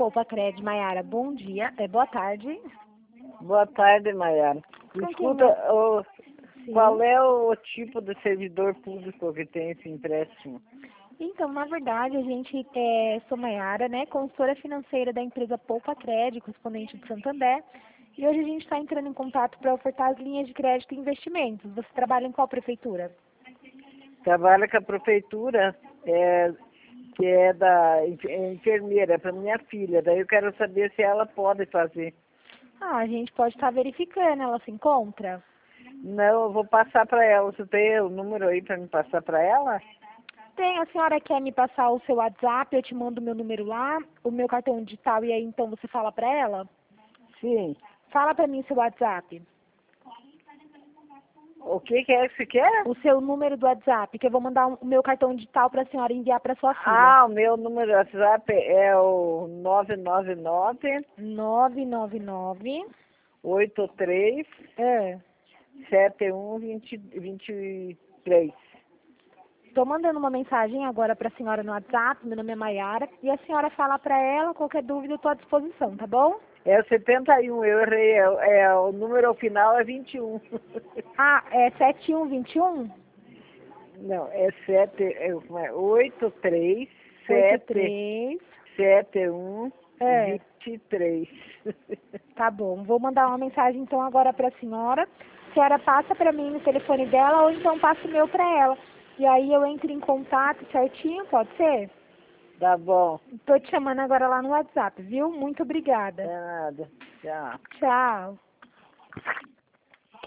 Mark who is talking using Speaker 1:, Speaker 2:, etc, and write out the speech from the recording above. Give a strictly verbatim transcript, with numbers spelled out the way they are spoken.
Speaker 1: Poupa Cred, Maiara, bom dia, é, boa tarde.
Speaker 2: Boa tarde, Maiara.
Speaker 1: Com
Speaker 2: Escuta, o,
Speaker 1: Sim.
Speaker 2: qual é o tipo de servidor público que tem esse empréstimo?
Speaker 1: Então, na verdade, a gente é, sou Maiara, né, consultora financeira da empresa Poupa Cred, correspondente do Santander, e hoje a gente está entrando em contato para ofertar as linhas de crédito e investimentos. Você trabalha em qual prefeitura?
Speaker 2: Trabalha com a prefeitura, é, que é da enf- é enfermeira, para minha filha. Daí eu quero saber se ela pode fazer.
Speaker 1: Ah, a gente pode estar verificando, ela se encontra?
Speaker 2: Não, eu vou passar para ela. Você tem o número aí para me passar para ela?
Speaker 1: Tem, a senhora quer me passar o seu WhatsApp, eu te mando o meu número lá, o meu cartão digital, e aí então você fala para ela?
Speaker 2: Sim.
Speaker 1: Fala para mim o seu WhatsApp.
Speaker 2: O que, que é que você quer?
Speaker 1: O seu número do WhatsApp, que eu vou mandar um- o meu cartão digital para a senhora enviar para sua filha.
Speaker 2: Ah, o meu número do WhatsApp é o nove nove nove,
Speaker 1: nove nove nove
Speaker 2: oito três,
Speaker 1: É.
Speaker 2: sete um dois três.
Speaker 1: Estou mandando uma mensagem agora para a senhora no WhatsApp, meu nome é Maiara, e a senhora fala para ela, qualquer dúvida eu estou à disposição, tá bom?
Speaker 2: É o setenta e um, eu errei, é, é, o número final é vinte e um.
Speaker 1: Ah, é sete um dois um?
Speaker 2: Não, é sete, é, como é, oito três
Speaker 1: oito
Speaker 2: sete
Speaker 1: três
Speaker 2: sete um
Speaker 1: É,
Speaker 2: vinte e três.
Speaker 1: tá bom. Vou mandar uma mensagem então agora para a senhora. A senhora passa para mim no telefone dela ou então passa o meu para ela. E aí eu entro em contato certinho, pode ser?
Speaker 2: Tá bom.
Speaker 1: Estou te chamando agora lá no WhatsApp, viu? Muito obrigada.
Speaker 2: É nada. Tchau.
Speaker 1: Tchau.